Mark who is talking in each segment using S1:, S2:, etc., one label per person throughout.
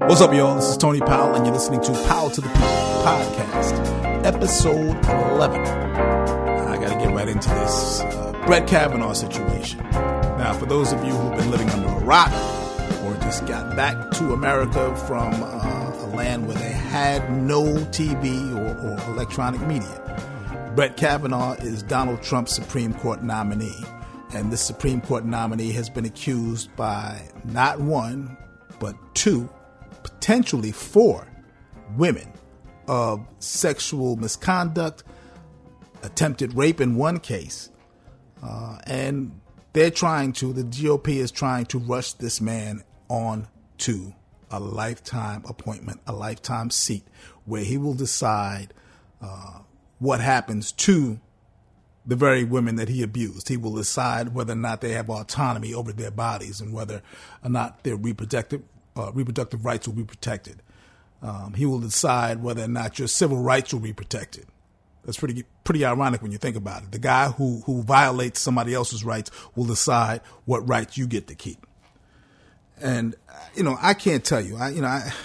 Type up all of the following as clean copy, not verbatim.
S1: What's up, y'all? This is Tony Powell, and you're listening to Powell to the People podcast, episode 11. I got to get right into this Brett Kavanaugh situation. Now, for those of you who've been living under a rock or just got back to America from a land where they had no TV or electronic media, Brett Kavanaugh is Donald Trump's Supreme Court nominee. And this Supreme Court nominee has been accused by not one, but two, potentially four women of sexual misconduct, attempted rape in one case. And the GOP is trying to rush this man on to a lifetime appointment, a lifetime seat, where he will decide what happens to the very women that he abused. He will decide whether or not they have autonomy over their bodies and whether or not their reproductive rights will be protected. He will decide whether or not your civil rights will be protected. That's pretty ironic when you think about it. The guy who violates somebody else's rights will decide what rights you get to keep. And I can't tell you. I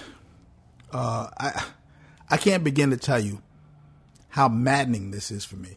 S1: can't begin to tell you how maddening this is for me.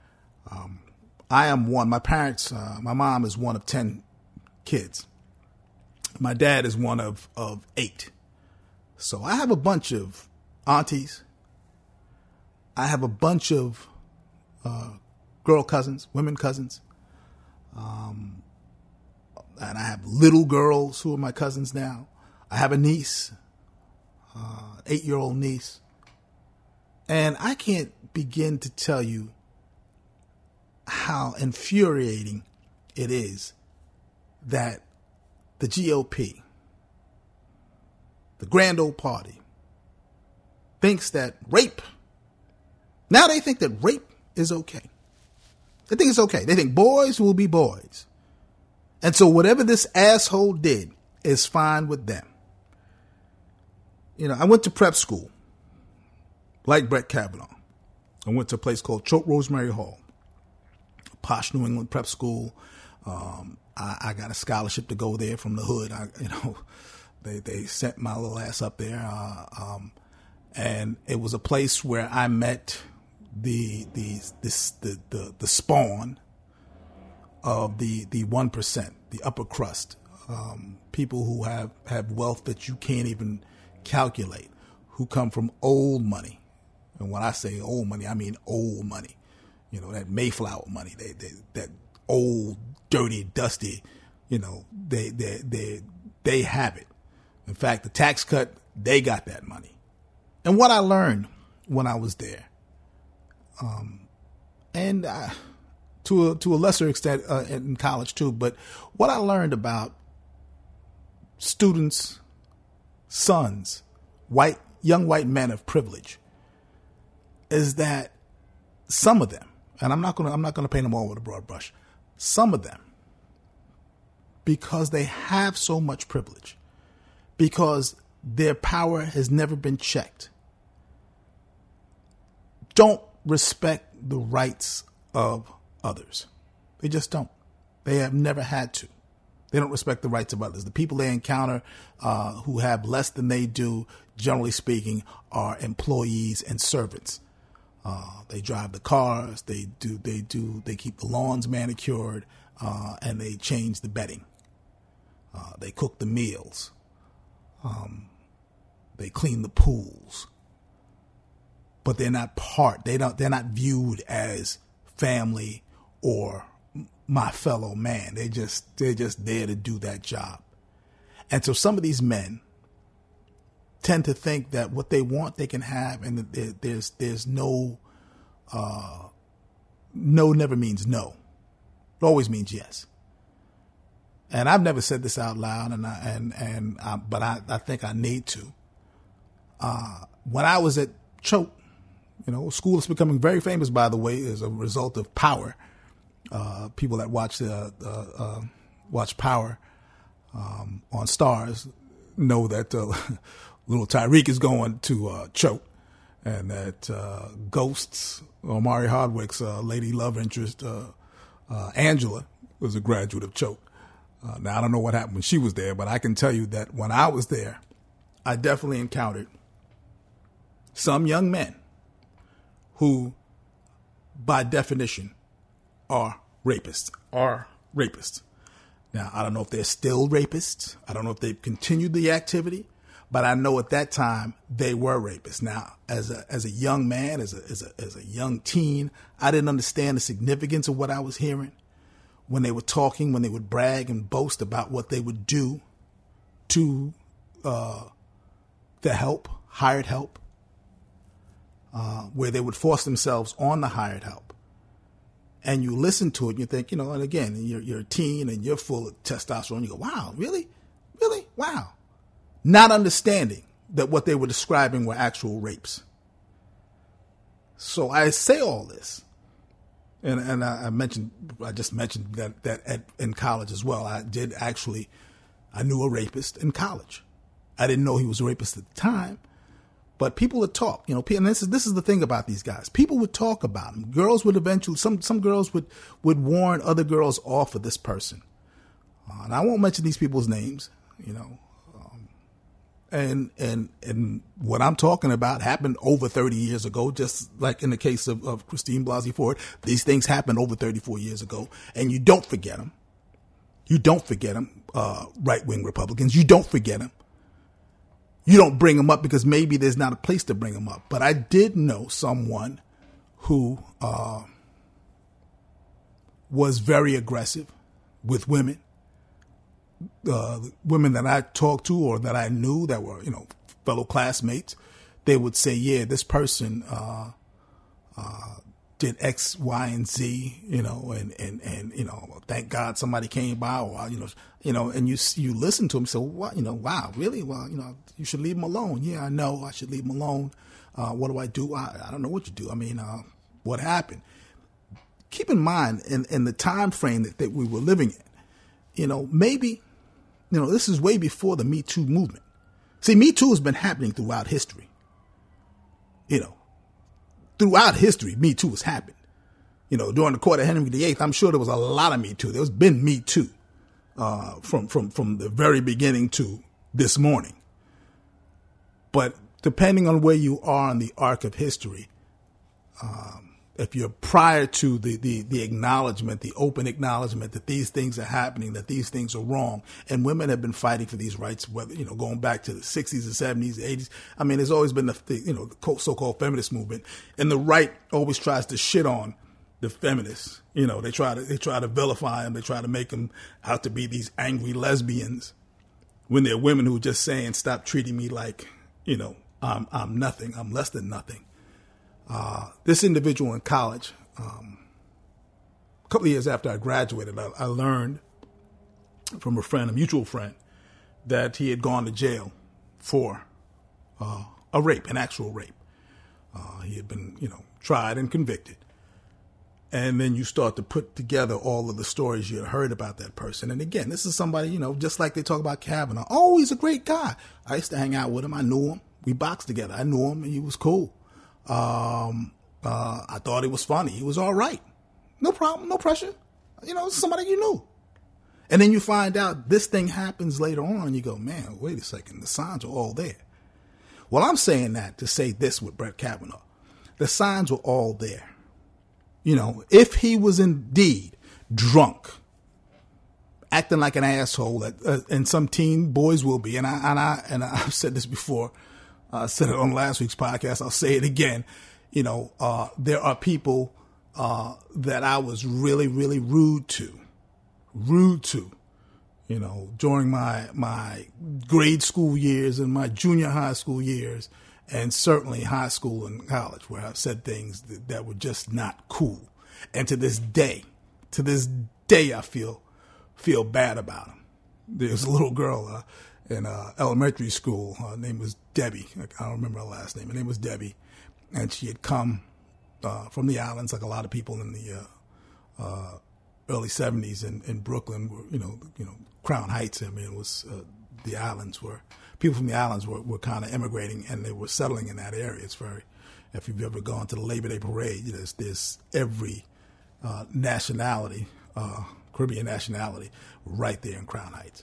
S1: I am one. My parents, my mom is one of 10 kids. My dad is one of 8. So I have a bunch of aunties. I have a bunch of girl cousins, women cousins. And I have little girls who are my cousins now. I have a niece, 8-year-old niece. And I can't begin to tell you how infuriating it is that the GOP, the grand old party, thinks that rape, now they think that rape is okay. They think it's okay. They think boys will be boys. And so whatever this asshole did is fine with them. I went to prep school, like Brett Kavanaugh. I went to a place called Choate Rosemary Hall, a posh New England prep school. I got a scholarship to go there from the hood. They sent my little ass up there, and it was a place where I met the spawn of the 1%, the upper crust, people who have wealth that you can't even calculate, who come from old money. And when I say old money, I mean old money. That Mayflower money, that old, dirty, dusty, they have it. In fact, the tax cut, they got that money. And what I learned when I was there, to a lesser extent in college too, but what I learned about students, sons, young white men of privilege, is that some of them, and I'm not gonna paint them all with a broad brush, some of them, because they have so much privilege, because their power has never been checked, don't respect the rights of others. They just don't. They have never had to. They don't respect the rights of others. The people they encounter who have less than they do, generally speaking, are employees and servants. They drive the cars, they keep the lawns manicured, and they change the bedding. They cook the meals. They clean the pools. But they're not they're not viewed as family or my fellow man. They're just there to do that job. And so some of these men tend to think that what they want they can have, and that there's no never means no. It always means yes. And I've never said this out loud, but I think I need to. When I was at Choate, school is becoming very famous, by the way, as a result of Power. People that watch Power on Stars know that little Tyreek is going to Choate, and that Ghosts, Omari Hardwick's lady love interest, Angela, was a graduate of Choate. Now, I don't know what happened when she was there, but I can tell you that when I was there, I definitely encountered some young men who, by definition, are rapists. Now, I don't know if they're still rapists. I don't know if they've continued the activity, but I know at that time they were rapists. Now, as a young man, as a young teen, I didn't understand the significance of what I was hearing when they were talking, when they would brag and boast about what they would do to the hired help, where they would force themselves on the hired help. And you listen to it and you think, and again, you're a teen and you're full of testosterone. You go, wow, really? Really? Wow. Not understanding that what they were describing were actual rapes. So I say all this. And I just mentioned that in college as well. I knew a rapist in college. I didn't know he was a rapist at the time. But people would talk, and this is the thing about these guys. People would talk about them. Girls would eventually, some girls would warn other girls off of this person. And I won't mention these people's names, and what I'm talking about happened over 30 years ago, just like in the case of Christine Blasey Ford. These things happened over 34 years ago, and you don't forget them. You don't forget them, right-wing Republicans. You don't forget them. You don't bring them up because maybe there's not a place to bring them up. But I did know someone who was very aggressive with women. Women that I talked to or that I knew that were, fellow classmates, they would say, yeah, this person did X, Y, and Z, and thank God somebody came by, or, and you listen to him, so what, wow, really? Well, you should leave him alone. Yeah, I know I should leave him alone. What do I do? I don't know what you do. I mean, what happened? Keep in mind, in the time frame that we were living in, maybe, this is way before the Me Too movement. See, Me Too has been happening throughout history. Throughout history, Me Too has happened. During the court of Henry VIII, I'm sure there was a lot of Me Too. There's been Me Too from the very beginning to this morning. But depending on where you are in the arc of history, if you're prior to the acknowledgement, the open acknowledgement that these things are happening, that these things are wrong, and women have been fighting for these rights, whether, going back to the 60s and 70s, 80s. I mean, there's always been the so-called feminist movement, and the right always tries to shit on the feminists. They try to vilify them. They try to make them out to be these angry lesbians when they're women who are just saying, stop treating me like, I'm nothing. I'm less than nothing. This individual in college, a couple of years after I graduated, I learned from a mutual friend, that he had gone to jail for a rape, an actual rape. He had been, tried and convicted. And then you start to put together all of the stories you had heard about that person. And again, this is somebody, just like they talk about Kavanaugh. Oh, he's a great guy. I used to hang out with him. I knew him. We boxed together. I knew him and he was cool. I thought he was funny. He was all right. No problem. No pressure. Somebody you knew. And then you find out this thing happens later on. You go, man, wait a second. The signs are all there. Well, I'm saying that to say this with Brett Kavanaugh. The signs were all there. If he was indeed drunk, acting like an asshole, and some teen boys will be, and I've said this before, I said it on last week's podcast, I'll say it again, there are people that I was really, really rude to, during my grade school years and my junior high school years, and certainly high school and college, where I've said things that were just not cool. And to this day, I feel bad about them. There's a little girl in elementary school. Her name was Debbie. I don't remember her last name. Her name was Debbie, and she had come from the islands, like a lot of people in the early '70s in Brooklyn. Were, Crown Heights. I mean, it was the islands were. People from the islands were kind of immigrating, and they were settling in that area. It's very, if you've ever gone to the Labor Day parade, there's every nationality, Caribbean nationality, right there in Crown Heights.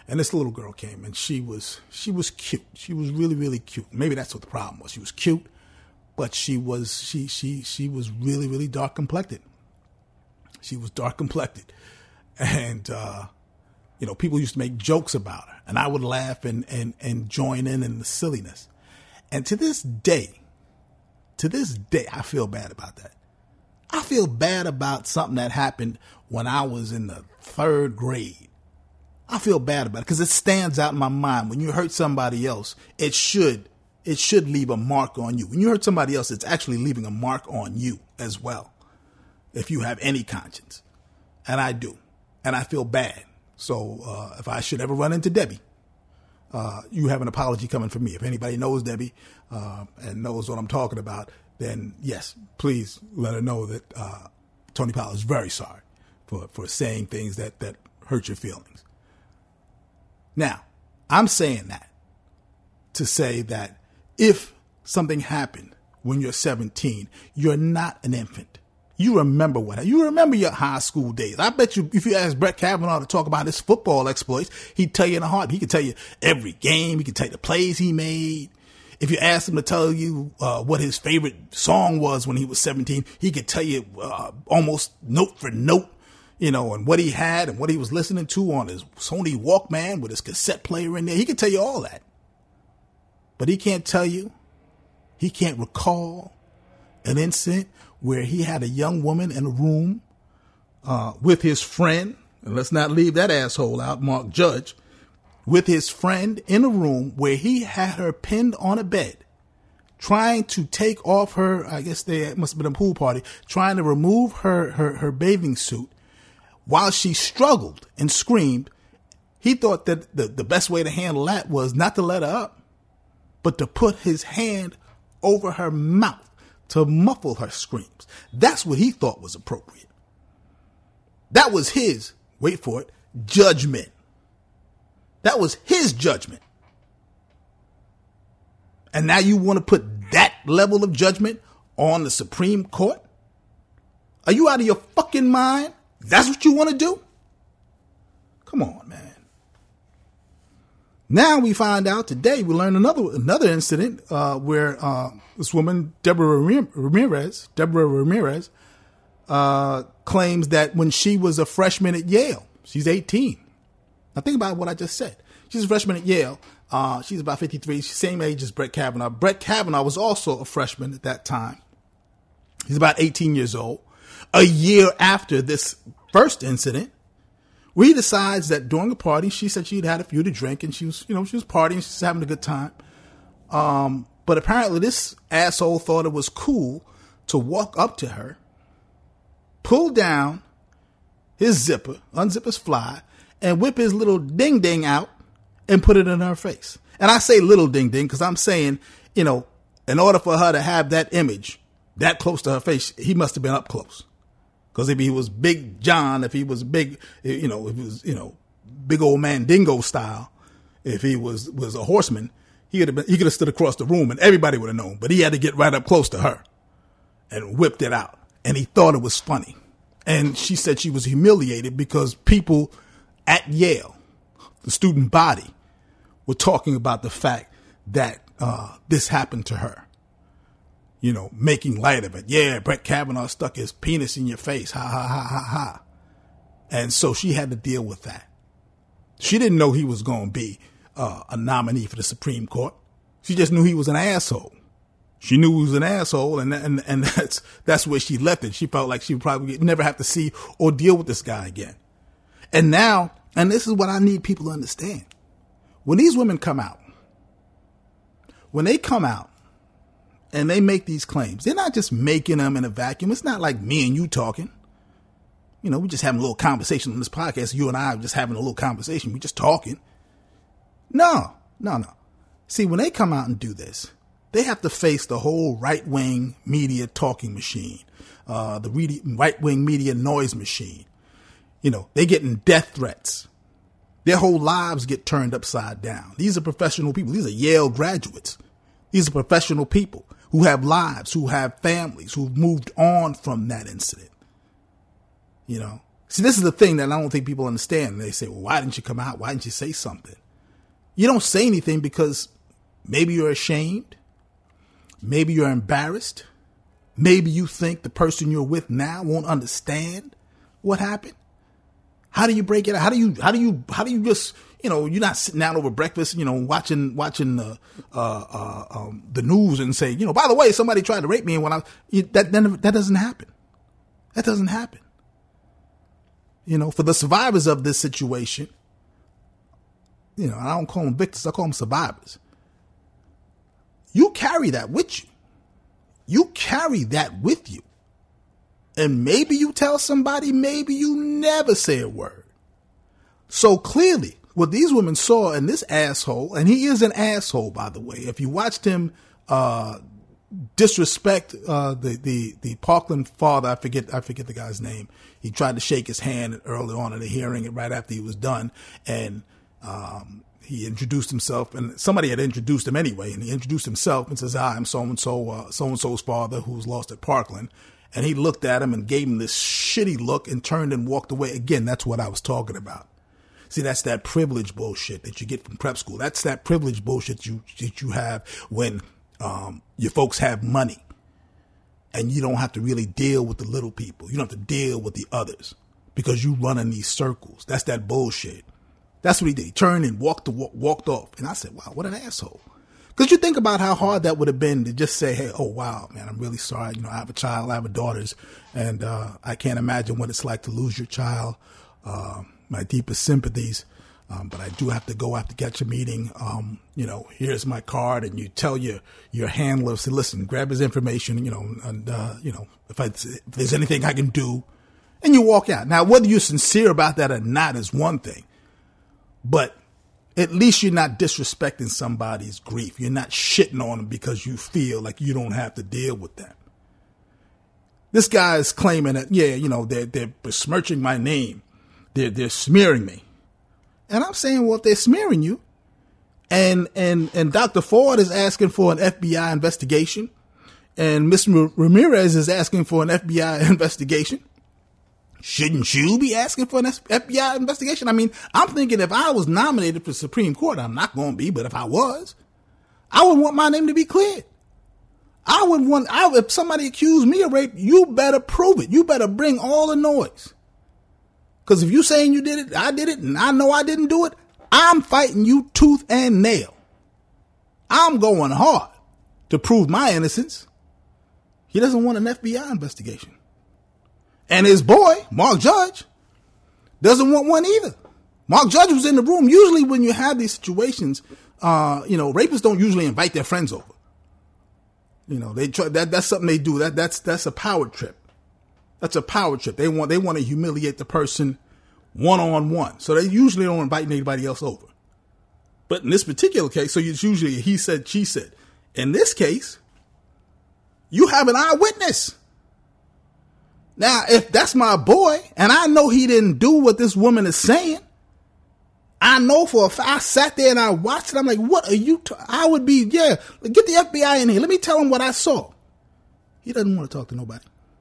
S1: And this little girl came, and she was cute. She was really, really cute. Maybe that's what the problem was. She was cute, but she was really, really dark complected. She was dark complected, and people used to make jokes about her, and I would laugh and join in the silliness. And to this day, I feel bad about that. I feel bad about something that happened when I was in the 3rd grade. I feel bad about it because it stands out in my mind. When you hurt somebody else, it should leave a mark on you. When you hurt somebody else, it's actually leaving a mark on you as well, if you have any conscience. And I do. And I feel bad. So if I should ever run into Debbie, you have an apology coming from me. If anybody knows Debbie and knows what I'm talking about, then yes, please let her know that Tony Powell is very sorry for saying things that hurt your feelings. Now, I'm saying that to say that if something happened when you're 17, you're not an infant. You remember you remember your high school days. I bet you if you ask Brett Kavanaugh to talk about his football exploits, he'd tell you in a heartbeat. He could tell you every game. He could tell you the plays he made. If you asked him to tell you what his favorite song was when he was 17, he could tell you almost note for note, and what he had and what he was listening to on his Sony Walkman with his cassette player in there. He could tell you all that. But he can't recall an incident where he had a young woman in a room with his friend, and let's not leave that asshole out, Mark Judge, with his friend in a room where he had her pinned on a bed, trying to take off her, I guess they must have been a pool party, trying to remove her bathing suit while she struggled and screamed. He thought that the best way to handle that was not to let her up, but to put his hand over her mouth to muffle her screams. That's what he thought was appropriate. That was his, wait for it, judgment. That was his judgment. And now you want to put that level of judgment on the Supreme Court? Are you out of your fucking mind? That's what you want to do? Come on, man. Now we find out today, we learned another incident where this woman, Deborah Ramirez, claims that when she was a freshman at Yale, she's 18. Now think about what I just said. She's a freshman at Yale. She's about 53. She's the same age as Brett Kavanaugh. Brett Kavanaugh was also a freshman at that time. He's about 18 years old. A year after this first incident, where he decides that during a party, she said she'd had a few to drink and she was partying, she was having a good time. But apparently this asshole thought it was cool to walk up to her, pull down his zipper, unzip his fly, and whip his little ding ding out and put it in her face. And I say little ding ding because I'm saying, in order for her to have that image that close to her face, he must have been up close. Because if he was Big John, if he was big, if he was, big old man dingo style, if he was a horseman, he could have stood across the room and everybody would have known. But he had to get right up close to her and whipped it out. And he thought it was funny. And she said she was humiliated because people at Yale, the student body, were talking about the fact that this happened to her. Making light of it. Yeah, Brett Kavanaugh stuck his penis in your face. Ha, ha, ha, ha, ha. And so she had to deal with that. She didn't know he was going to be a nominee for the Supreme Court. She just knew he was an asshole. She knew he was an asshole, and that's where she left it. She felt like she would probably never have to see or deal with this guy again. And now, and this is what I need people to understand. When these women come out, and they make these claims, they're not just making them in a vacuum. It's not like me and you talking. We're just having a little conversation on this podcast. You and I are just having a little conversation. We're just talking. No. See, when they come out and do this, they have to face the whole right-wing media talking machine, the right-wing media noise machine. They're getting death threats. Their whole lives get turned upside down. These are professional people. These are Yale graduates. These are professional people who have lives, who have families, who've moved on from that incident. See, this is the thing that I don't think people understand. They say, well, why didn't you come out? Why didn't you say something? You don't say anything because maybe you're ashamed. Maybe you're embarrassed. Maybe you think the person you're with now won't understand what happened. How do you break it out? How do you just, you're not sitting down over breakfast, watching the news and say, by the way, somebody tried to rape me. And that doesn't happen. That doesn't happen. For the survivors of this situation, I don't call them victims. I call them survivors. You carry that with you. You carry that with you. And maybe you tell somebody, maybe you never say a word. So clearly, what these women saw in this asshole, and he is an asshole, by the way. If you watched him disrespect the Parkland father, I forget the guy's name. He tried to shake his hand early on in the hearing, and right after he was done, and he introduced himself, and somebody had introduced him anyway, and he introduced himself and says, I'm so-and-so's father who's lost at Parkland. And he looked at him and gave him this shitty look and turned and walked away. Again, that's what I was talking about. See, that's that privilege bullshit that you get from prep school. That's that privilege bullshit that you have when your folks have money and you don't have to really deal with the little people. You don't have to deal with the others because you run in these circles. That's that bullshit. That's what he did. He turned and walked off. And I said, wow, what an asshole. Because you think about how hard that would have been to just say, hey, oh, wow, man, I'm really sorry. I have a child, I have daughters, and I can't imagine what it's like to lose your child. My deepest sympathies. But I do have to go after get your meeting. Here's my card. And you tell your handler, say, listen, grab his information, and if there's anything I can do. And you walk out. Now, whether you're sincere about that or not is one thing. But at least you're not disrespecting somebody's grief. You're not shitting on them because you feel like you don't have to deal with them. This guy is claiming that, they're besmirching my name. They're smearing me. And I'm saying, well, if they're smearing you and Dr. Ford is asking for an FBI investigation and Ms. Ramirez is asking for an FBI investigation, shouldn't you be asking for an FBI investigation? I mean, I'm thinking if I was nominated for Supreme Court, I'm not going to be, but if I was, I would want my name to be cleared. If somebody accused me of rape, you better prove it. You better bring all the noise. Because if you saying you did it, I did it, and I know I didn't do it, I'm fighting you tooth and nail. I'm going hard to prove my innocence. He doesn't want an FBI investigation. And his boy, Mark Judge, doesn't want one either. Mark Judge was in the room. Usually when you have these situations, rapists don't usually invite their friends over. They try, that's something they do. That's a power trip. That's a power trip. They want to humiliate the person one-on-one. So they usually don't invite anybody else over. But in this particular case, so it's usually he said, she said. In this case, you have an eyewitness. Now, if that's my boy, and I know he didn't do what this woman is saying, I know for a fact, I sat there and I watched it. I'm like, what are you, I would be, get the FBI in here. Let me tell him what I saw. He doesn't want to talk to nobody.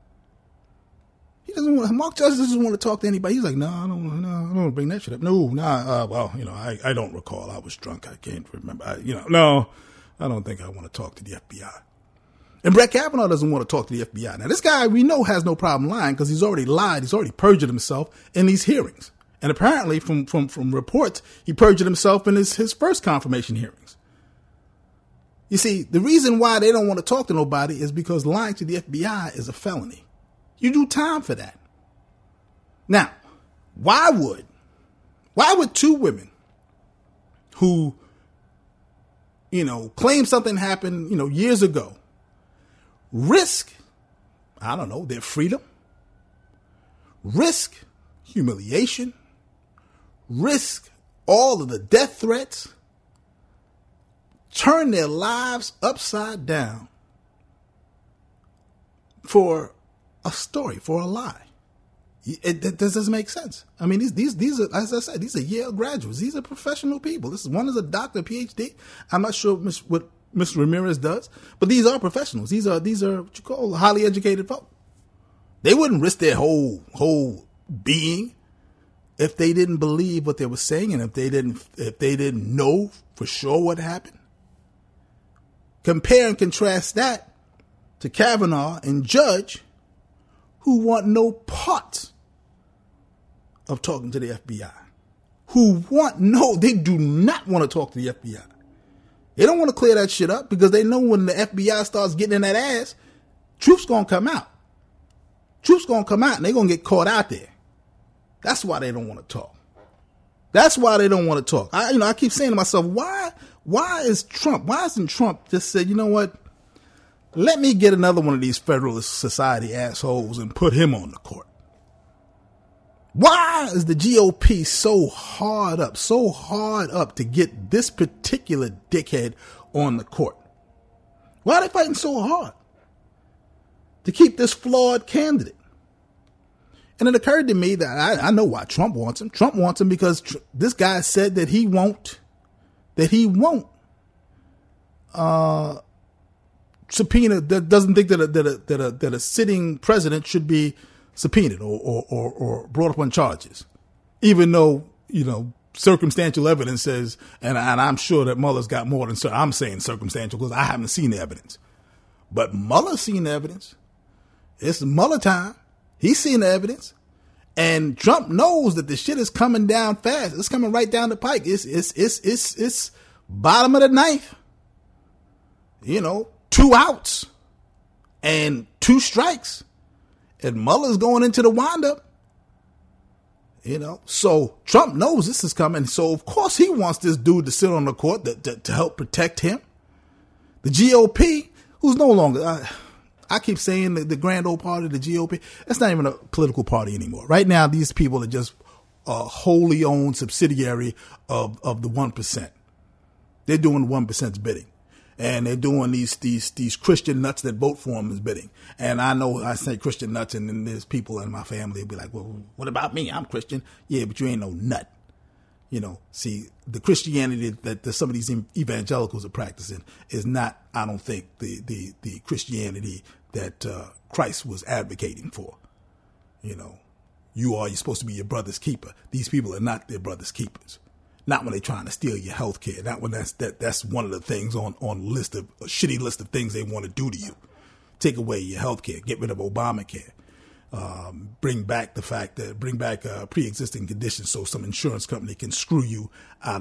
S1: Mark Judge doesn't want to talk to anybody. He's like, no, I don't want to bring that shit up. I don't recall. I was drunk. I can't remember. I don't think I want to talk to the FBI. And Brett Kavanaugh doesn't want to talk to the FBI. Now, this guy we know has no problem lying because he's already lied. He's already perjured himself in these hearings. And apparently from reports, he perjured himself in his first confirmation hearings. You see, the reason why they don't want to talk to nobody is because lying to the FBI is a felony. You do time for that. Now, why would two women who, claim something happened, years ago, risk, their freedom, risk humiliation, risk all of the death threats, turn their lives upside down for a story, for a lie? It doesn't make sense. I mean, these are, as I said, these are Yale graduates. These are professional people. One is a doctor, PhD. I'm not sure what Ms. Ramirez does, but these are professionals. These are what you call highly educated folk. They wouldn't risk their whole being if they didn't believe what they were saying and if they didn't know for sure what happened? Compare and contrast that to Kavanaugh and Judge, who want no part of talking to the FBI. They do not want to talk to the FBI. They don't want to clear that shit up because they know when the FBI starts getting in that ass, truth's going to come out. Truth's going to come out and they're going to get caught out there. That's why they don't want to talk. That's why they don't want to talk. I keep saying to myself, why isn't Trump just said, you know what? Let me get another one of these Federalist Society assholes and put him on the court. Why is the GOP so hard up to get this particular dickhead on the court? Why are they fighting so hard to keep this flawed candidate? And it occurred to me that I know why Trump wants him. Trump wants him because this guy said that he won't subpoena, that doesn't think that a sitting president should be subpoenaed or brought up on charges, even though, circumstantial evidence says, and I'm sure that Mueller's got more than, I'm saying circumstantial because I haven't seen the evidence, but Mueller's seen the evidence. It's Mueller time. He's seen the evidence, and Trump knows that the shit is coming down fast. It's coming right down the pike. It's bottom of the ninth. 2 outs and 2 strikes, and Mueller's going into the windup. So Trump knows this is coming. So of course he wants this dude to sit on the court to help protect him. The GOP, who's no longer. I keep saying the grand old party, the GOP, that's not even a political party anymore. Right now, these people are just a wholly owned subsidiary of the 1%. They're doing the 1%'s bidding. And they're doing these Christian nuts that vote for them is bidding. And I know I say Christian nuts, and then there's people in my family who'll be like, well, what about me? I'm Christian. Yeah, but you ain't no nut. See, the Christianity that some of these evangelicals are practicing is not, I don't think, the Christianity that Christ was advocating for. You're supposed to be your brother's keeper. These people are not their brother's keepers. Not when they're trying to steal your health care. Not when that's one of the things on a shitty list of things they want to do to you. Take away your health care. Get rid of Obamacare. Bring back pre-existing conditions so some insurance company can screw you out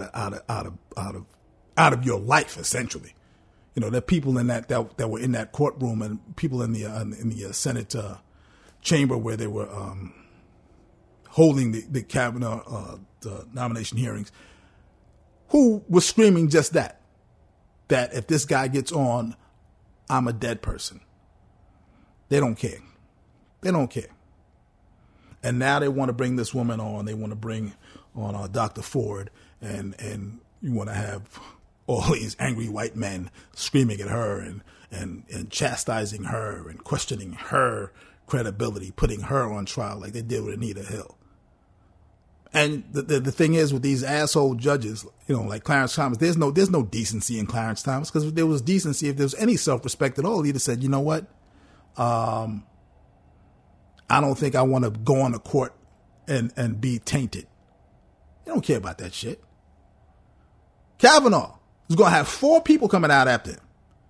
S1: of your life, essentially. There are people in that were in that courtroom, and people in the Senate chamber where they were holding the Kavanaugh nomination hearings, who was screaming just that if this guy gets on, I'm a dead person. They don't care. They don't care. And now they want to bring this woman on. They want to bring on Dr. Ford, and you want to have all these angry white men screaming at her and chastising her and questioning her credibility, putting her on trial like they did with Anita Hill. And the thing is with these asshole judges, like Clarence Thomas, there's no decency in Clarence Thomas, because if there was decency, if there was any self-respect at all, he'd have said, you know what? I don't think I want to go on the court and be tainted. You don't care about that shit. Kavanaugh is going to have 4 people coming out after him.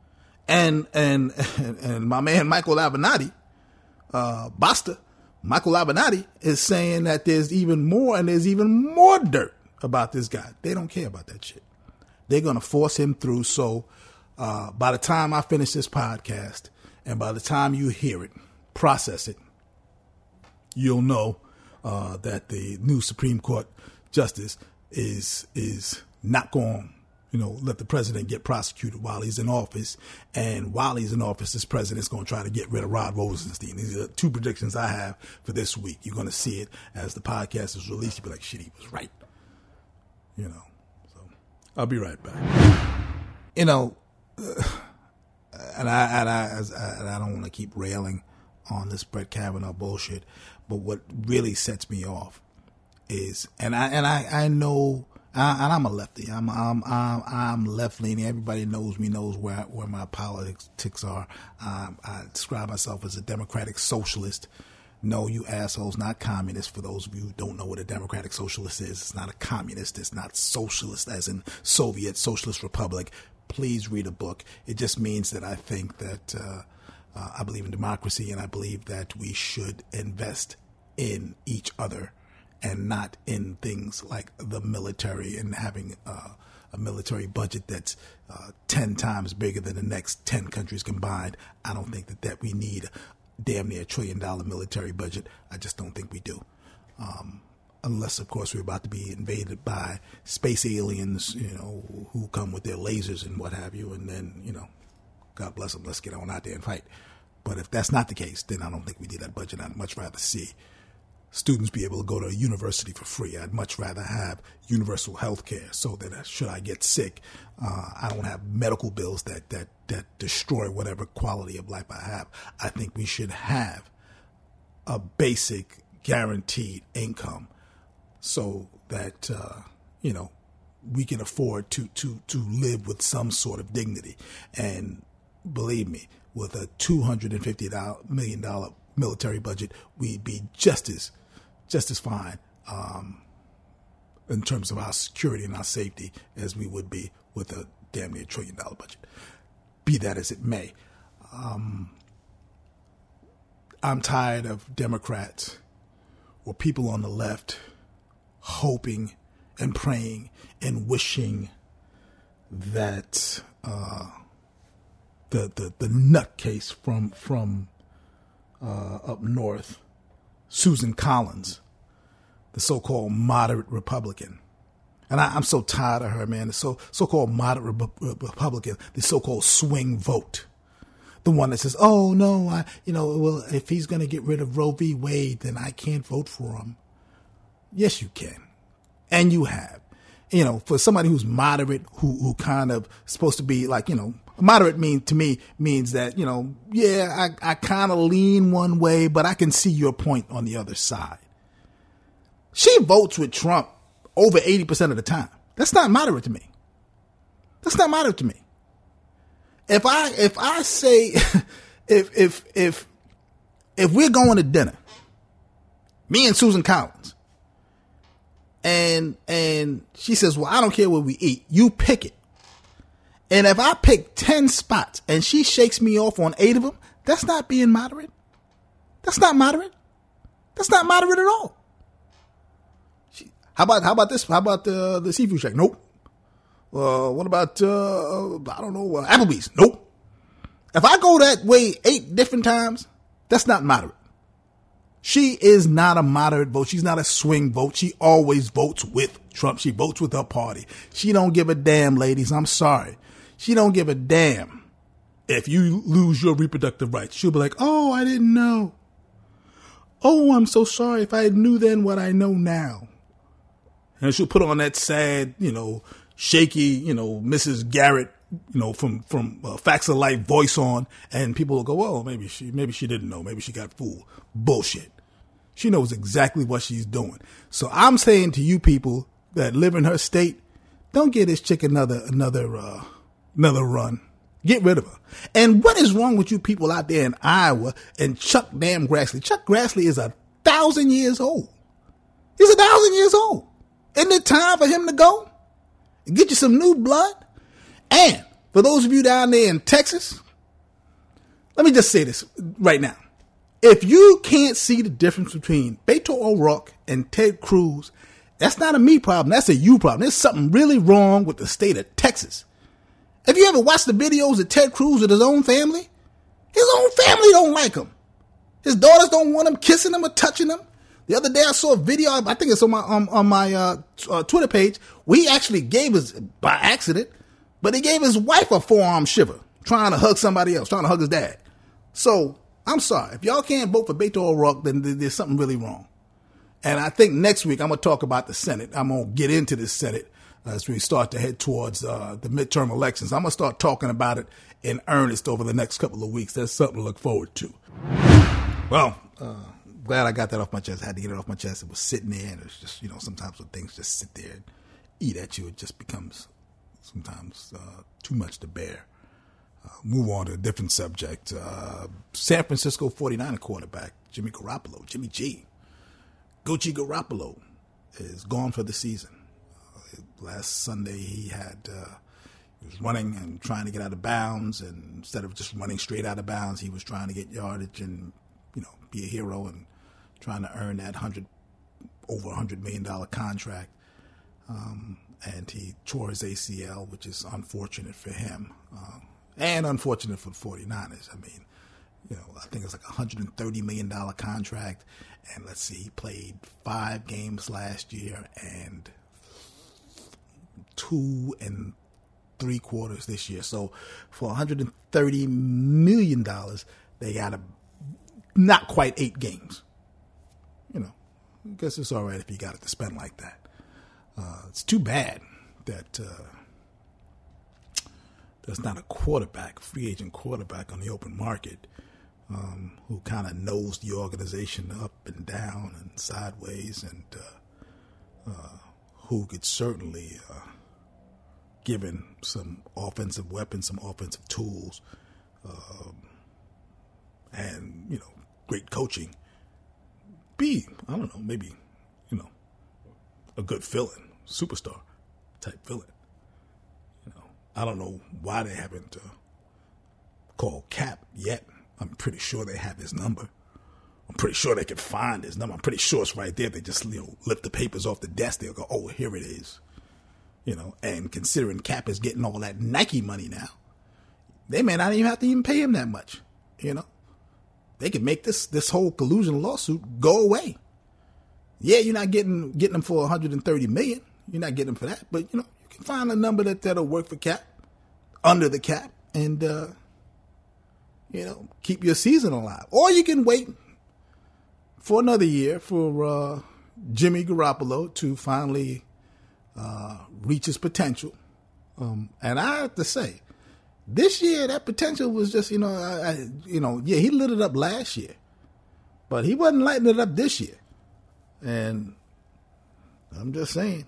S1: And my man Michael Avenatti, Michael Avenatti is saying that there's even more dirt about this guy. They don't care about that shit. They're going to force him through. So by the time I finish this podcast and by the time you hear it, process it, you'll know that the new Supreme Court justice is not going to let the president get prosecuted while he's in office. And while he's in office, this president's going to try to get rid of Rod Rosenstein. These are 2 predictions I have for this week. You're going to see it as the podcast is released. You'll be like, shit, he was right. So I'll be right back. And I don't want to keep railing on this Brett Kavanaugh bullshit, but what really sets me off is, and I know, and I'm a lefty. I'm left leaning. Everybody knows me, knows where my politics are. I describe myself as a democratic socialist, No, you assholes, not communist. For those of you who don't know what a democratic socialist is, it's not a communist. It's not socialist as in Soviet Socialist Republic. Please read a book. It just means that I think that I believe in democracy, and I believe that we should invest in each other and not in things like the military and having a military budget that's 10 times bigger than the next 10 countries combined. I don't think that we need damn near $1 trillion military budget. I just don't think we do. Unless, of course, we're about to be invaded by space aliens, who come with their lasers and what have you. And then, God bless them, let's get on out there and fight. But if that's not the case, then I don't think we need that budget. I'd much rather see students be able to go to a university for free. I'd much rather have universal health care so that should I get sick, I don't have medical bills that destroy whatever quality of life I have. I think we should have a basic guaranteed income so that, we can afford to live with some sort of dignity. And believe me, with a $250 million military budget, we'd be just as fine in terms of our security and our safety as we would be with a damn near $1 trillion budget. Be that as it may. I'm tired of Democrats or people on the left hoping and praying and wishing that the nutcase from up north, Susan Collins, the so-called moderate Republican. And I'm so tired of her, man. The so-called moderate Republican, the so-called swing vote. The one that says, oh, no, well, if he's going to get rid of Roe v. Wade, then I can't vote for him. Yes, you can. And you have. For somebody who's moderate, who kind of supposed to be like, moderate means that, I kind of lean one way, but I can see your point on the other side. She votes with Trump over 80% of the time. That's not moderate to me. That's not moderate to me. If I say, if we're going to dinner, me and Susan Collins, and she says, well, I don't care what we eat. You pick it. And if I pick 10 spots and she shakes me off on 8 of them, that's not being moderate. That's not moderate. That's not moderate at all. How about this? How about the seafood shack? Nope. What about, I don't know, Applebee's? Nope. If I go that way 8 different times, that's not moderate. She is not a moderate vote. She's not a swing vote. She always votes with Trump. She votes with her party. She don't give a damn, ladies. I'm sorry. She don't give a damn if you lose your reproductive rights. She'll be like, oh, I didn't know. Oh, I'm so sorry if I knew then what I know now. And she'll put on that sad, shaky, Mrs. Garrett, from Facts of Life voice on, and people will go, well, maybe she didn't know. Maybe she got fooled. Bullshit. She knows exactly what she's doing. So I'm saying to you people that live in her state, don't give this chick another run. Get rid of her. And what is wrong with you people out there in Iowa and Chuck damn Grassley? Chuck Grassley is 1,000 years old. He's 1,000 years old. Isn't it time for him to go and get you some new blood? And for those of you down there in Texas, let me just say this right now. If you can't see the difference between Beto O'Rourke and Ted Cruz, that's not a me problem. That's a you problem. There's something really wrong with the state of Texas. Have you ever watched the videos of Ted Cruz with his own family? His own family don't like him. His daughters don't want him kissing him or touching him. The other day I saw a video, I think it's on my Twitter page, where he actually gave by accident, but he gave his wife a forearm shiver, trying to hug somebody else, trying to hug his dad. So, I'm sorry. If y'all can't vote for Beto O'Rourke, then there's something really wrong. And I think next week I'm going to talk about the Senate. I'm going to get into the Senate as we start to head towards the midterm elections. I'm going to start talking about it in earnest over the next couple of weeks. That's something to look forward to. Well, glad I got that off my chest. I had to get it off my chest. It was sitting there, and it's just, sometimes when things just sit there and eat at you, it just becomes sometimes too much to bear. Move on to a different subject. San Francisco 49er quarterback Jimmy Garoppolo, Jimmy G. Gucci Garoppolo is gone for the season. Last Sunday he was running and trying to get out of bounds, and instead of just running straight out of bounds, he was trying to get yardage and, be a hero and trying to earn that over $100 million contract. And he tore his ACL, which is unfortunate for him, and unfortunate for the 49ers. I mean, I think it's like a $130 million contract. And let's see, he played 5 games last year and 2 3/4 this year. So for $130 million, they got not quite 8 games. I guess it's all right if you got it to spend like that. It's too bad that there's not a free agent quarterback on the open market who kind of knows the organization up and down and sideways, and who could certainly, given some offensive weapons, some offensive tools, and, great coaching, be, I don't know, maybe, a good villain, superstar type villain. I don't know why they haven't called Cap yet. I'm pretty sure they have his number. I'm pretty sure they can find his number. I'm pretty sure it's right there. They just, lift the papers off the desk. They'll go, oh, here it is. And considering Cap is getting all that Nike money now, they may not even have to pay him that much. They can make this whole collusion lawsuit go away. Yeah, you're not getting them for $130 million. You're not getting them for that. But, you can find a number that'll work for Cap, under the cap, and, keep your season alive. Or you can wait for another year for Jimmy Garoppolo to finally reach his potential. And I have to say, this year that potential was just, he lit it up last year, but he wasn't lighting it up this year. And I'm just saying,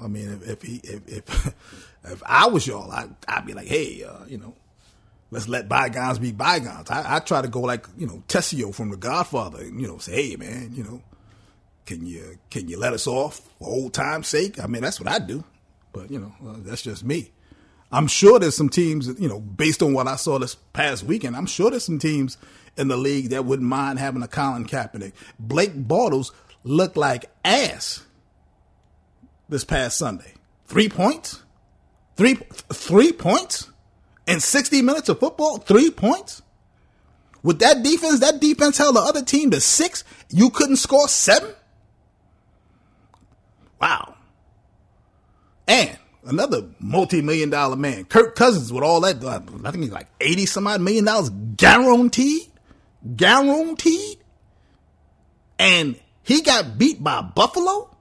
S1: if I was y'all, I'd be like, hey, let's let bygones be bygones. I try to go like, Tessio from The Godfather, say, hey, man, can you let us off for old time's sake? I mean, that's what I do. But, that's just me. I'm sure there's some teams, based on what I saw this past weekend, I'm sure there's some teams in the league that wouldn't mind having a Colin Kaepernick. Blake Bortles looked like ass this past Sunday. 3 points? 3 points? In 60 minutes of football? 3 points? With that defense held the other team to 6. You couldn't score 7? Wow. And another multi-million-dollar man, Kirk Cousins, with all that, I think he's like $80-some-odd million guaranteed. And he got beat by Buffalo?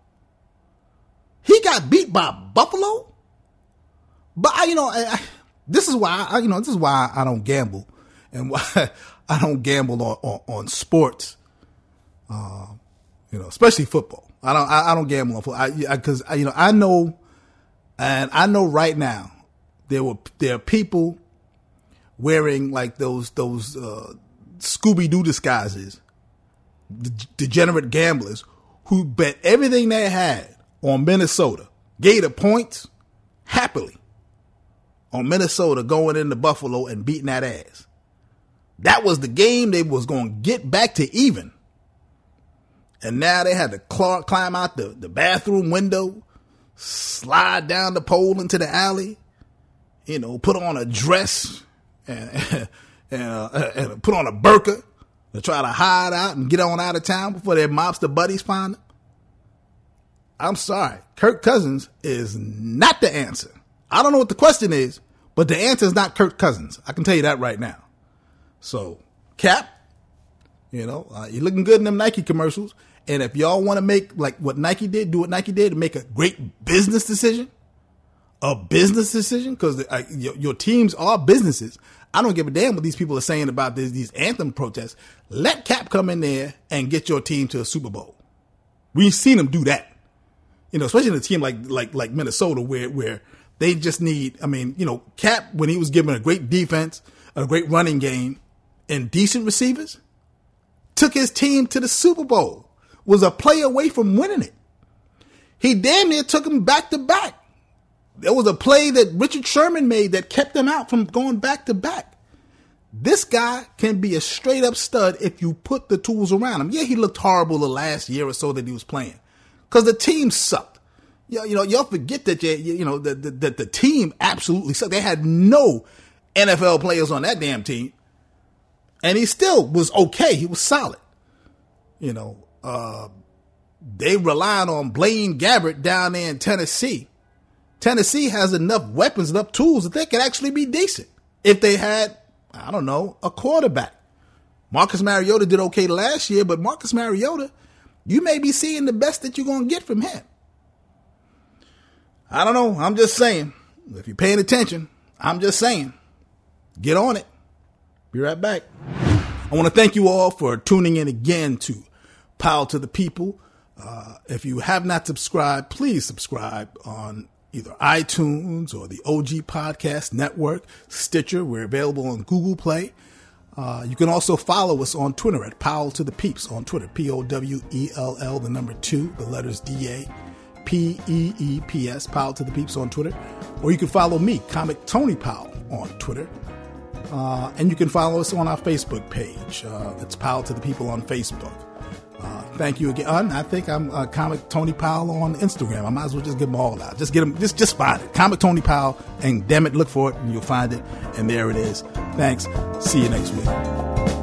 S1: But this is why I don't gamble, and why I don't gamble on sports. Especially football. I don't gamble on football because I know right now there are people wearing like those Scooby-Doo disguises, degenerate gamblers who bet everything they had on Minnesota, Gator points happily on Minnesota going into Buffalo and beating that ass. That was the game they was going to get back to even. And now they had to climb out the bathroom window, slide down the pole into the alley, put on a dress and put on a burqa to try to hide out and get on out of town before their mobster buddies find them. I'm sorry. Kirk Cousins is not the answer. I don't know what the question is, but the answer is not Kirk Cousins. I can tell you that right now. So, Cap, you're looking good in them Nike commercials. And if y'all want to make like what Nike did, do what Nike did and make a great business decision, because your teams are businesses. I don't give a damn what these people are saying about these anthem protests. Let Cap come in there and get your team to a Super Bowl. We've seen him do that. Especially in a team like Minnesota where they just need, Cap, when he was given a great defense, a great running game, and decent receivers, took his team to the Super Bowl, was a play away from winning it. He damn near took him back to back. There was a play that Richard Sherman made that kept them out from going back to back. This guy can be a straight up stud if you put the tools around him. Yeah, he looked horrible the last year or so that he was playing because the team sucked. Y'all forget that that the team absolutely sucked. They had no NFL players on that damn team, and he still was okay. He was solid. They relied on Blaine Gabbert down there in Tennessee. Tennessee has enough weapons, enough tools that they could actually be decent if they had, I don't know, a quarterback. Marcus Mariota did okay last year, but Marcus Mariota, you may be seeing the best that you're going to get from him. I don't know. I'm just saying. If you're paying attention, I'm just saying. Get on it. Be right back. I want to thank you all for tuning in again to Power to the People. If you have not subscribed, please subscribe on either iTunes or the OG Podcast Network, Stitcher. We're available on Google Play. You can also follow us on Twitter at Powell to the Peeps on Twitter, POWELL, the number 2, the letters DAPEEPS, Powell to the Peeps on Twitter. Or you can follow me, Comic Tony Powell, on Twitter. And you can follow us on our Facebook page. It's Powell to the People on Facebook. Thank you again. I think I'm Comic Tony Powell on Instagram. I might as well just give them all out. Just get them. Just find it. Comic Tony Powell, and damn it, look for it, and you'll find it. And there it is. Thanks. See you next week.